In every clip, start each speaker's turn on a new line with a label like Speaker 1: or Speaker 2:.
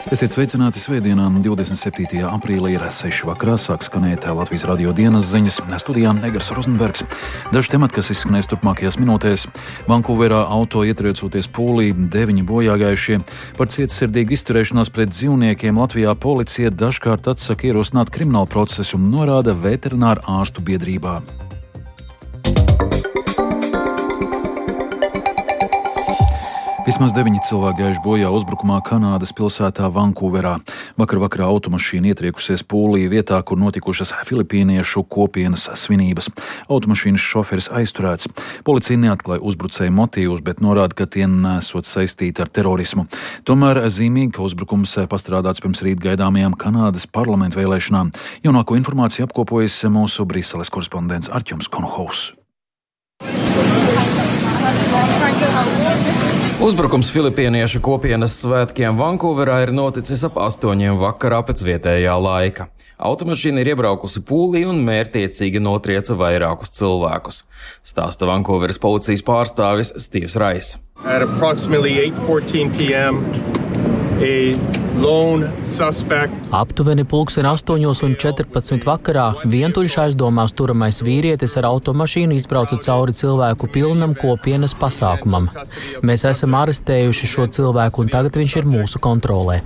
Speaker 1: Esiet sveicināti svētdienā, 27. aprīlī ir 6 vakarā, sāk skanēt Latvijas radio dienas ziņas. Studijā Egars Rozenbergs. Daži temati, kas izskanēs turpmākajās minūtēs. Vankūverā auto ietriecoties pūlī, 9 bojāgājušie. Par cietsirdīgu izturēšanos pret dzīvniekiem Latvijā policija dažkārt atsaka ierosināt kriminālu procesu, norāda veterināru ārstu biedrībā. Vismaz 9 cilvēki gājuši bojā uzbrukumā Kanādas pilsētā Vankūverā. Vakarā automašīna ietriekusies pūlī vietā, kur notikušas filipīniešu kopienas svinības. Automašīnas šoferis aizturēts. Policija neatklāja uzbrucēju motīvus, bet norāda, ka tie nesot saistīti ar terorismu. Tomēr zīmīgi, ka uzbrukums pastrādāts pirms rīt gaidāmajām Kanādas parlamentu vēlēšanām. Jaunāko informāciju apkopojas mūsu Briseles korespondents Artjums Konohaus.
Speaker 2: Uzbrukums filipīniešu kopienas svētkiem Vankūverā ir noticis ap 8 vakarā pēc vietējā laika. Automašīna ir iebraukusi pūlī un mērķiecīgi notrieca vairākus cilvēkus, stāsta Vankūveras policijas pārstāvis Stīvs Rais.
Speaker 3: At approximately 8:14 p.m., a lone suspect.
Speaker 4: Aptuveni 8:14 vakarā vientuļš aizdomās turamais vīrietis ar automašīnu izbrauca cauri cilvēku pilnam kopienas pasākumam. Mēs esam arestējuši šo cilvēku un tagad viņš ir mūsu kontrolē.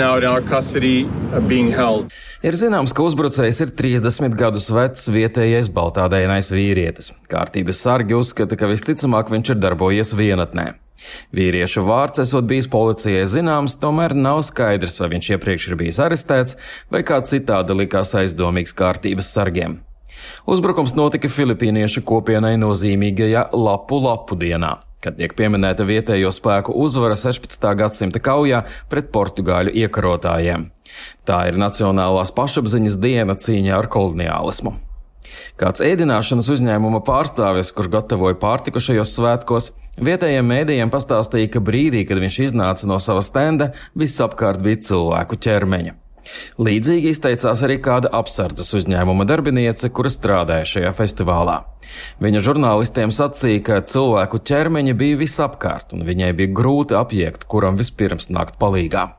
Speaker 2: Ir zināms, ka uzbrucējs ir 30 gadus vecs vietējais baltādēnais vīrietis. Kārtības sargi uzskata, ka visticamāk viņš ir darbojies vienatnē. Vīrieša vārds esot bijis policijai zināms, tomēr nav skaidrs, vai viņš iepriekš ir bijis arestēts vai kā citādi likās aizdomīgs kārtības sargiem. Uzbrukums notika filipīniešu kopienai nozīmīgajā Lapu dienā, kad tiek pieminēta vietējo spēku uzvara 16. gadsimta kaujā pret portugāļu iekarotājiem. Tā ir Nacionālās pašapziņas diena cīņā ar koloniālismu. Kāds ēdināšanas uzņēmuma pārstāvis, kurš gatavoja pārtiku šajos svētkos, vietējiem mēdījiem pastāstīja, ka brīdī, kad viņš iznāca no sava stenda, visapkārt bija cilvēku ķermeņa. Līdzīgi izteicās arī kāda apsardzes uzņēmuma darbiniece, kura strādāja šajā festivālā. Viņa žurnālistiem sacīja, ka cilvēku ķermeņi bija visapkārt, un viņai bija grūti apjēgt, kuram vispirms nākt palīgā.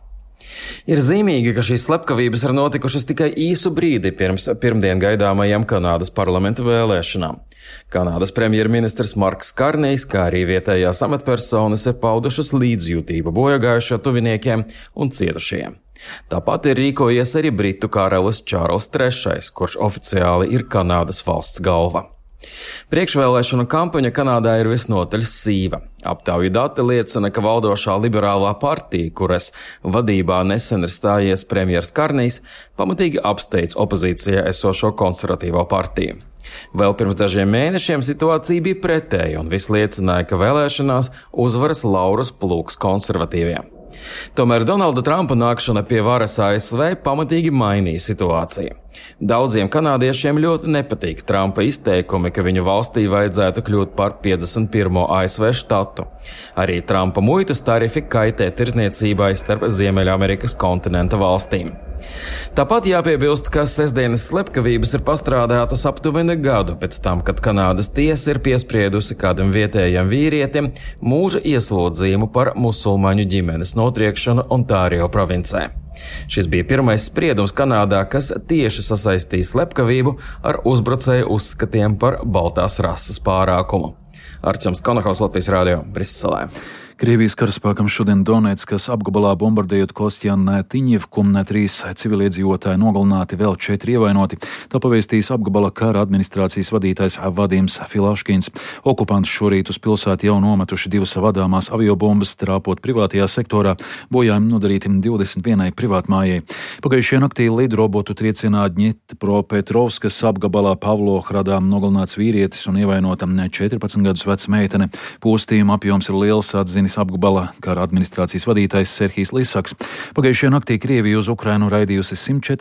Speaker 2: Ir zīmīgi, ka šīs slepkavības ir notikušas tikai īsu brīdi pirms pirmdien gaidāmajām Kanādas parlamenta vēlēšanām. Kanādas premjerministrs Marks Karnijs, kā arī vietējās amatpersonas ir paudušas līdzjūtību bojagājušo tuviniekiem un cietušajiem. Tāpat ir rīkojies arī Britu karalis Čārls III, kurš oficiāli ir Kanādas valsts galva. Priekšvēlēšanu kampaņa Kanādā ir visnotaļ sīva. Aptauju dati liecina, ka valdošā liberālā partija, kuras vadībā nesen ir stājies premjers Karnijs, pamatīgi apsteidz opozīcijā esošo konservatīvo partiju. Vēl pirms dažiem mēnešiem situācija bija pretēja un viss liecināja, ka vēlēšanās uzvaras laurus plūks konservatīviem. Tomēr Donalda Trumpa nākšana pie varas ASV pamatīgi mainīja situāciju. Daudziem kanādiešiem ļoti nepatīk Trumpa izteikumi, ka viņu valstī vajadzētu kļūt par 51. ASV štatu. Arī Trumpa muitas tarifi kaitē tirdzniecībai starp Ziemeļamerikas kontinenta valstīm. Tāpat jāpiebilst, ka sestdienas slepkavības ir pastrādātas aptuveni gadu pēc tam, kad Kanādas tiesa ir piespriedusi kādam vietējam vīrietim mūža ieslodzījumu par musulmaņu ģimenes notriekšanu Ontārio provincē. Šis bija pirmais spriedums Kanādā, kas tieši sasaistīja slepkavību ar uzbrucēju uzskatiem par baltās rases pārākumu. Artjums Konohaus, Latvijas radio, Briselē.
Speaker 1: Krievijas karaspēkam šodien Donetskas apgabalā bombardējot Kostjantīņevku, 3 civiliedzīvotāji nogalināti, vēl 4 ievainoti. Tā pavēstījis apgabala kara administrācijas vadītājs Vadims Filaškins. Okupanti šorīt uz pilsētu jau nometuši 2 vadāmās aviobombas, trāpot privātajā sektorā, bojājumi nodarīti 21 privātmājai. Pagājušajā naktī lidrobotu triecienā Dņepropetrovskas apgabalā Pavlohradā nogalināts vīrietis un ievainota 14 gadus veca meitene. Postījuma apjoms ir liels, atzina apgabala kara administrācijas vadītājs Serhijs Lisaks. Pagājušajā naktī Krievija uz Ukrainu raidījusi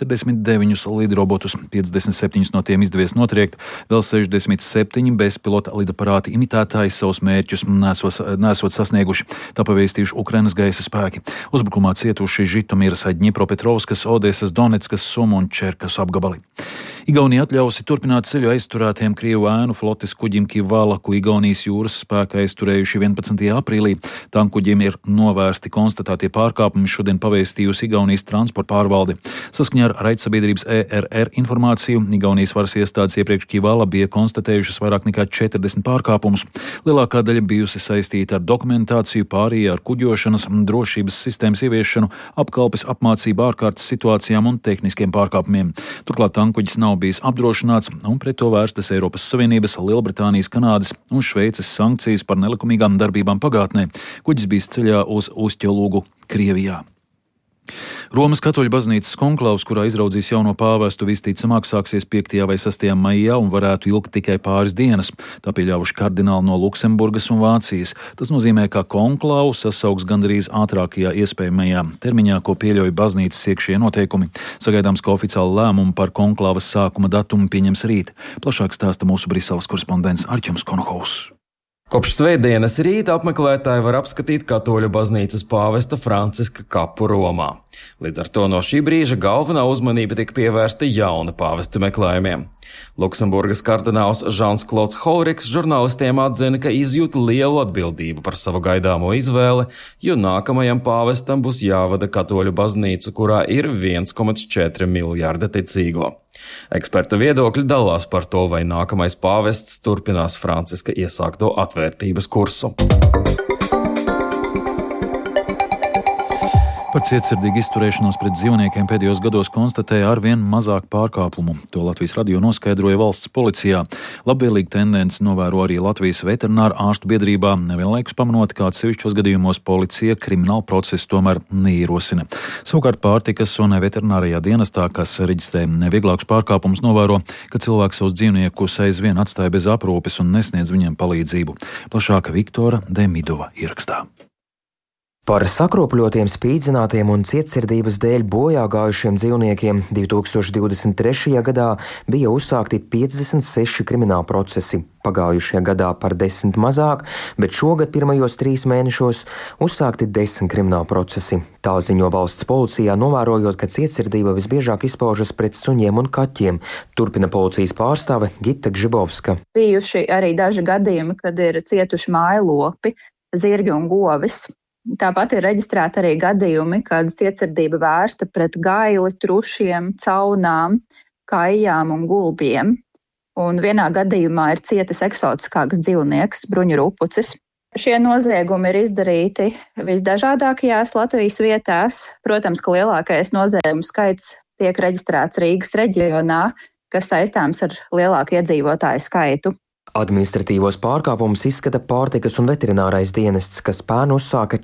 Speaker 1: 149 lidrobotus, 57 no tiem izdevies notriekt, vēl 67 bezpilota lidaparāti imitētāji savus mērķus nesot sasnieguši, tā pavēstījuši Ukrainas gaisa spēki. Uzbrukumā cietuši Žitomīras, Dņepropetrovskas, Odesas, Donetskas, Sumu un Čerkas apgabali. Igaunija atļausi turpināt ceļu aizturētiem Krievu ēnu flotes kuģim Kivala, ko Igaunijas jūras spēka aizturējuši 11. aprīlī. Tankuģiem ir novērsti konstatētie pārkāpumi, šodien pavēstījusi Igaunijas transporta pārvalde. Saskaņā ar raidsabiedrības ERR informāciju, Igaunijas varas iestādes iepriekš Kivala bija konstatējušas vairāk nekā 40 pārkāpumus. Lielākā daļa bijusi saistīta ar dokumentāciju, pārējie ar kuģošanas, drošības sistēmas ieviešanu, apkalpes apmācību ārkārtas situācijām un tehniskiem pārkāpumiem. Turklāt tankuģis nav bijis apdrošināts un pret to vērstas Eiropas Savienības, Lielbritānijas, Kanādas un Šveices sankcijas par nelikumīgām darbībām pagātnē. Kuģis bijis ceļā uz Ustjolūgu, Krievijā. Romas katoļu baznīcas konklaus, kurā izraudzīs jauno pāvestu, visticamāk sāksies 5. vai 6. maijā un varētu ilgt tikai pāris dienas. Tā pieļāvuši kardināli no Luksemburgas un Vācijas. Tas nozīmē, ka konklavu sasauks gandrīz ātrākajā iespējamajā termiņā, ko pieļauj baznīcas iekšējie noteikumi. Sagaidāms, ka oficiāli lēmumu par konklāvas sākuma datumu pieņems rīt. Plašāk stāsta mūsu Briseles korespondents Arķems Konohaus.
Speaker 2: Kopš svētdienas rīta apmeklētāji var apskatīt katoļu baznīcas pāvesta Franciska kapu Romā. Līdz ar to no šī brīža galvenā uzmanība tika pievērsta jauna pāvesta meklējumiem. Luksemburgas kardināls Žans-Klods Holriks žurnālistiem atzina, ka izjūt lielu atbildību par savu gaidāmo izvēli, jo nākamajam pāvestam būs jāvada katoļu baznīcu, kurā ir 1,4 miljārda ticīgo. Eksperta viedokļi dalās par to, vai nākamais pāvests turpinās Franciska iesākto atvērtības kursu.
Speaker 1: Par cietsirdīgu izturēšanos pret dzīvniekiem pēdējos gados konstatēja arvien mazāk pārkāpumu. To Latvijas radio noskaidroja valsts policijā. Labvēlīga tendence novēro arī Latvijas veterināru ārstu biedrībā, nevienlaikus pamanot, kā atsevišķos gadījumos policija kriminālu procesu tomēr neierosina. Savukārt pārtikas un veterinārajā dienestā, kas reģistrē nevieglākus pārkāpumus, novēro, ka cilvēks savus dzīvniekus aizvien atstāja bez aprūpes un nesniedz viņiem palīdzību. Plašāk Viktora Demidova ierakstā.
Speaker 5: Par sakropļotiem, spīdzinātiem un cietsirdības dēļ bojā gājušiem dzīvniekiem 2023. gadā bija uzsākti 56 krimināla procesi. Pagājušajā gadā par 10 mazāk, bet šogad pirmajos 3 mēnešos uzsākti 10 krimināla procesi. Tā ziņo valsts policijā, novērojot, ka cietsirdība visbiežāk izpaužas pret suņiem un kaķiem. Turpina policijas pārstāve Gita Gžibovska.
Speaker 6: Bijuši arī daži gadījumi, kad ir cietuši mājlopi, zirgi un govis. Tāpat ir reģistrēti arī gadījumi, kad cietsirdība vērsta pret gaili, trušiem, caunām, kājām un gulbiem. Un vienā gadījumā ir cietis eksotiskāks dzīvnieks, bruņurupucis. Šie noziegumi ir izdarīti visdažādākajās Latvijas vietās. Protams, ka lielākais noziegumu skaits tiek reģistrēts Rīgas reģionā, kas saistāms ar lielāku iedzīvotāju skaitu.
Speaker 5: Administratīvos pārkāpumus izskata pārtikas un veterinārais dienests, kas pērn uzsāka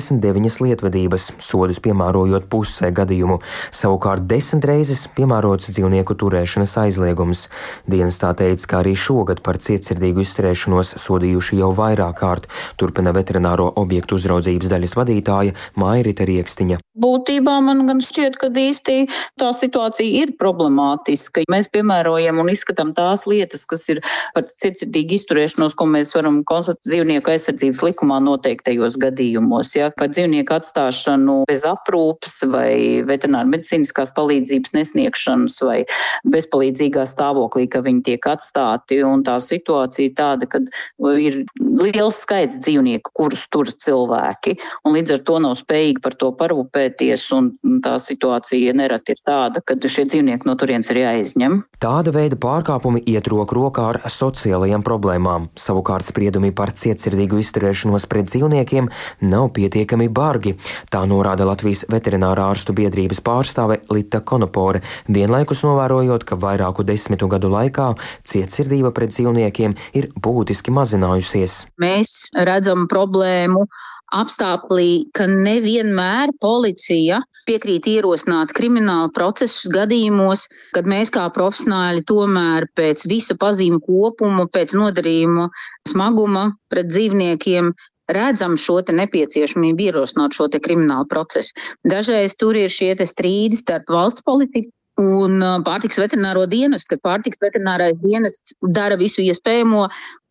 Speaker 5: 49 lietvedības, sodus piemērojot pusē gadījumu. Savukārt 10 reizes piemērots dzīvnieku turēšanas aizliegums. Dienestā teica, ka arī šogad par cietsirdīgu izturēšanos sodījuši jau vairāk kārt, turpina veterināro objektu uzraudzības daļas vadītāja Mairita Riekstiņa.
Speaker 7: Būtībā man gan šķiet, ka īsti tā situācija ir problemātiska. Mēs piemērojam un izskatām tās lietas, kas ir par cietsirdīgu izturēšanos, ko mēs varam konstatēt dzīvnieku aizsardzības likumā noteiktajos gadījumos. Ja, par dzīvnieku atstāšanu bez aprūpes vai veterināru medicīniskās palīdzības nesniegšanas vai bezpalīdzīgā stāvoklī, ka viņi tiek atstāti. Un tā situācija tāda, kad ir liels skaits dzīvnieku, kurus tur cilvēki, un līdz ar to nav spējīgi par to parūpēties, un tā situācija nereti ir tāda, ka šie dzīvnieki no turienes ir jāizņem.
Speaker 5: Tāda veida pārkāpumi iet roku rokā ar sociālajām problēmām. Savukārt spriedumi par cietsirdīgu izturēšanos pret dzīvniekiem nav pietiekami bargi. Tā norāda Latvijas veterinārā ārstu biedrības pārstāve Lita Konopore, vienlaikus novērojot, ka vairāku 10 gadu laikā cietsirdība pret dzīvniekiem ir būtiski mazinājusies.
Speaker 7: Mēs redzam problēmu apstākļi, ka nevienmēr policija piekrīt ierosināt kriminālu procesus gadījumos, kad mēs kā profesionāļi tomēr pēc visa pazīmu kopuma, pēc nodarījuma smaguma pret dzīvniekiem redzam šo te nepieciešamību ierosināt šo te kriminālu procesu. Dažreiz tur ir šie te strīdi starp valsts politiku un pārtikas veterināro dienestu, kad pārtikas veterinārais dienests dara visu iespējamo,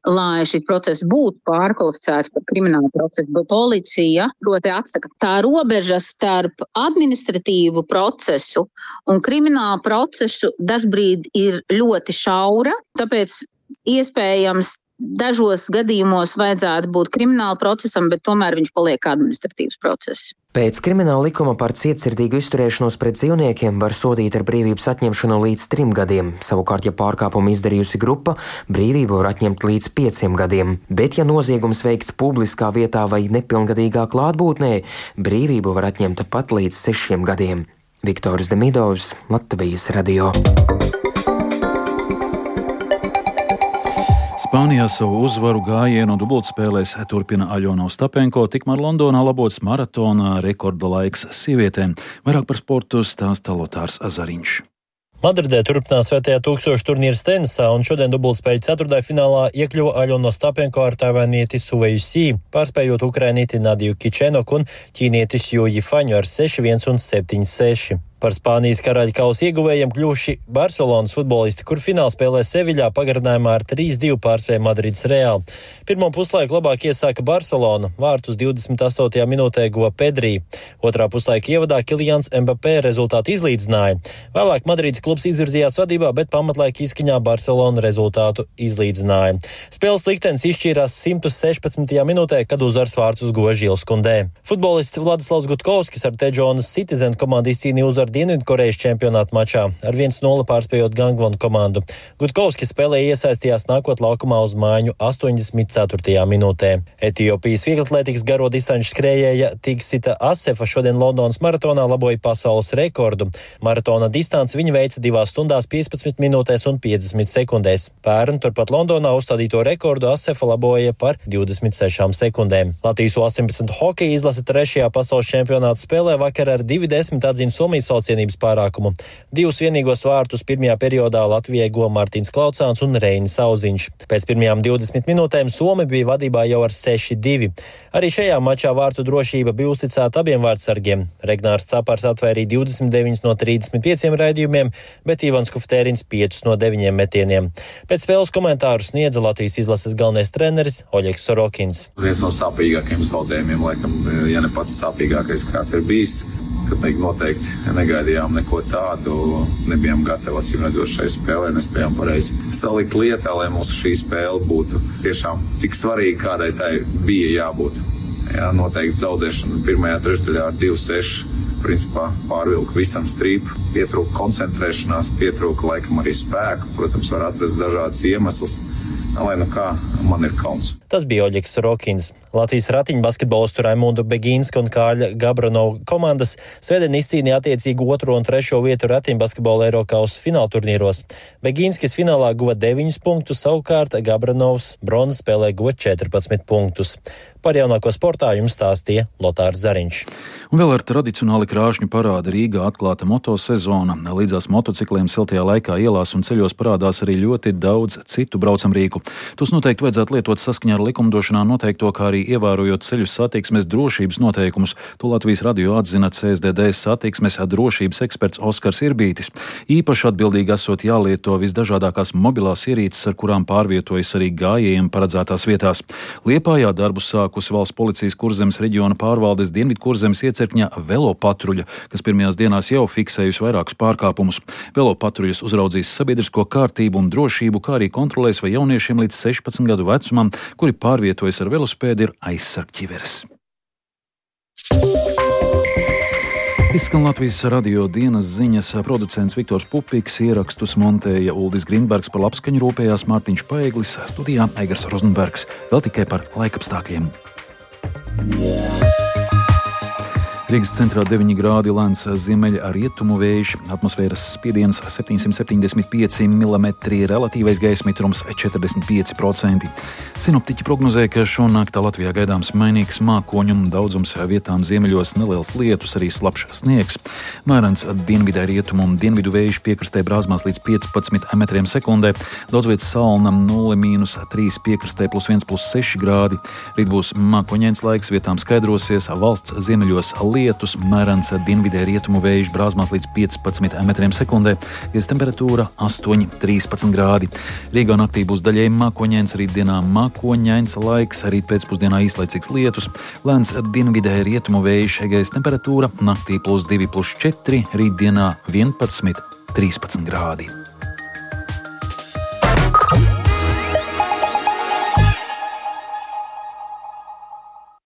Speaker 8: lai šis process būtu pārkvalificēts par kriminālu procesu, bet policija proti atsaka. Tā robeža starp administratīvu procesu un kriminālu procesu dažbrīd ir ļoti šaura, tāpēc iespējams dažos gadījumos vajadzētu būt krimināla procesam, bet tomēr viņš paliek administratīvs process.
Speaker 5: Pēc krimināla likuma par cietsirdīgu izturēšanos pret dzīvniekiem var sodīt ar brīvības atņemšanu līdz 3 gadiem. Savukārt, ja pārkāpumu izdarījusi grupa, brīvību var atņemt līdz 5 gadiem. Bet, ja noziegums veikts publiskā vietā vai nepilngadīgā klātbūtnē, brīvību var atņemt pat līdz 6 gadiem. Viktors Demidovs, Latvijas radio.
Speaker 1: Spānijā savu uzvaru gājienu dubultspēlēs turpina Aļona Ostapenko, tikmēr Londonā labots maratona rekorda laiks sievietēm. Vairāk par sportu stāsta Lotārs Zariņš.
Speaker 9: Madridē turpinās Svētajā tūkstoša turnīrs tenisā, un šodien dubultspēļu ceturtdaļfinālā iekļuva Aļona Ostapenko ar taivainieti Suveju Si, pārspējot ukrainieti Nadiju Kičenoku un ķīnieti Sju Jifaņu ar 6-1 un 7-6. Par Spānijas karaļa kausa ieguvējiem kļuvuši Barcelonas futbolisti, kur finālspēlē Seviļā pagarinājumā ar 3-2 pārspēja Madrides Real. Pirmo puslaiku labāk iesāka Barcelona, vārtus 28. minūtē guva Pedrī. Otrā puslaika ievadā Kilians Mbappé rezultātu izlīdzināja. Vēlāk Madrides klubs izvirzījās vadībā, bet pamatlaika izskaņā Barcelona rezultātu izlīdzināja. Spēles liktenis izšķīrās 116. minūtē, kad uzvars vārtus guva Žils Kundē. Futbolists Vladislavs Gutkovskis ar Tejonas Citizen komandu izcīnīja uzvaru Dienvidkorejas čempionāta mačā ar 1-0 pārspējot Gangwonu komandu. Gutkovskis spēlēja iesaistījās nākot laukumā uz mājiņu 84. minūtē. Etiopijas vieglatlētikas garo distanču skrējēja Tigsita Asefa šodien Londonas maratonā laboja pasaules rekordu. Maratona distanci viņa veica 2 stundās 15 minūtēs un 50 sekundēs. Pērn turpat Londonā uzstādīto rekordu Asefa laboja par 26 sekundēm. Latvijas 18 hokeja izlase 3. pasaules čempionāta spēlē vakar ar 2-10 atzina Somijas valstsienības pārākumu. 2 vienīgos vārtus pirmajā periodā Latvijai guva Mārtiņš Klaucāns un Reinis Auziņš. Pēc pirmajām 20 minūtēm Somi bija vadībā jau ar 6-2. Arī šajā mačā vārtu drošība bija uzticēta abiem vārtsargiem. Regnārs Capars atvairīja 29 no 35 raidījumiem, bet Ivans Kuftērins 5 no 9 metieniem. Pēc spēles komentāru sniedza Latvijas izlases galvenais treneris Oļegs Sorokins.
Speaker 10: Viens no sāpīgākajiem zaudējumiem, laikam, ja ne pats sāpīgākais, kāds ir bijis. Kad noteikti negaidījām neko tādu, nebijām gatavi acīm redzot šai spēlē, nespējām pareizi salikt lietā, lai mums šī spēle būtu tiešām tik svarīga, kādai tai bija jābūt. Jā, noteikti zaudēšana pirmajā trešdaļā ar 2-6, principā pārvilka visam strīpu, pietrūka koncentrēšanās, pietrūka laikam arī spēku, protams, var atrast dažādas iemeslus. Lai nu kā, man ir kauns.
Speaker 9: Tas bija Oļegs Sorokins. Latvijas ratiņu basketbolistu Raimundu Begīnska un Kārļa Gabranova komandas svētdien izcīnīja attiecīgi 2. un 3. vietu ratiņu basketbola Eirokausa fināla turnīros. Begīnskis finālā guva 9 punktus, savukārt Gabranovs bronzas spēlē guva 14 punktus. Par jaunāko sportā jums stāstīja Lotārs Zariņš.
Speaker 1: Un vēl ar tradicionāli krāšņu parādu Rīgā atklāta motosezona. Līdzās motocikliem siltajā laikā ielās un ceļos parādās arī ļoti daudz citu braucamrīku. Tos noteikti vajadzētu lietot saskaņā ar likumdošanā noteikto, kā arī ievērojot ceļu satiksmes drošības noteikumus. To Latvijas radio atzina CSDD satiksmes drošības eksperts Oskars Irbītis. Īpaši atbildīgi esot jālieto visdažādākās mobilās ierīces, ar kurām pārvietojas arī gājējiem paredzētās vietās. Liepājā darbu sākusi Valsts policijas Kurzemes reģiona pārvaldes Dienvidkurzemes iecirkņa velopatruļa, kas pirmajās dienās jau fiksējusi vairākus pārkāpumus. Velopatruļas uzraudzīs sabiedrisko kārtību un drošību, kā arī kontrolēs, vai jauniešiem līdz 16 gadu vecumam, kuri pārvietojas ar velospēdu, ir aizsargķiveres. Izskan Latvijas radio dienas ziņas, producents Viktors Pupiks, ierakstus montēja Uldis Grindbergs, par labskaņu rūpējās Mārtiņš Paeglis, studijā Eigars Rozenbergs. Vēl tikai par laikapstākļiem. Rīgas centrā 9 grādi, lēns ziemeļa rietumu vējš, atmosfēras spiediens 775 mm, relatīvais gaisa mitrums 45%. Sinoptiķi prognozē, ka šonakt Latvijā gaidāms mainīgs mākoņu, daudzums vietām ziemeļos neliels lietus, arī slapjš sniegs. Mērens dienvidē rietumu un dienvidu vējš piekrastē brāzmās līdz 15 metriem sekundē, daudz vietas salna 0-3, piekrastē +1, +6 grādi. Rīt būs mākoņains laiks, vietām skaidrosies, valsts ziemeļos lietus, mērens dienvidē rietumu vējš brāzmās līdz 15 metriem sekundē, gaisa temperatūra 8,13 grādi. Rīgā naktī būs daļēji mākoņains, rītdienā mākoņains laiks, rīt pēcpusdienā īslaicīgs lietus, lēns dienvidē rietumu vējš, gaisa temperatūra naktī +2, +4, rītdienā 11,13 grādi.